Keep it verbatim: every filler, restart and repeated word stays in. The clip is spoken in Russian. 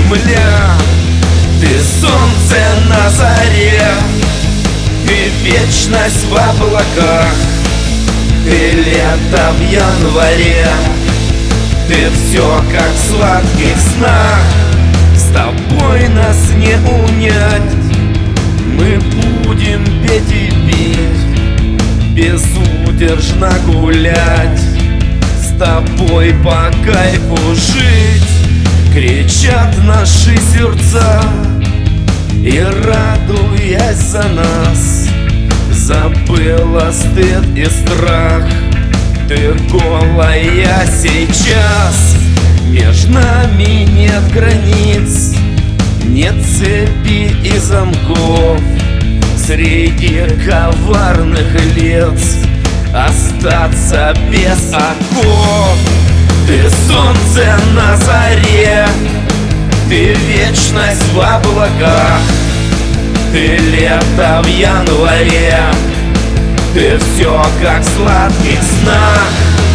земля. Ты солнце на заре, ты вечность в облаках, ты лето в январе, ты все как в сладких снах. С тобой нас не унять, мы будем петь и петь, безудержно гулять, с тобой по кайфу жить. Кричат наши сердца, и радуясь за нас, забыла стыд и страх. Ты голая сейчас, между нами нет границ, нет цепи и замков. Среди коварных лиц остаться без оков. Ты солнце на заре, ты вечность в облаках, ты лето в январе, ты все как в сладких снах.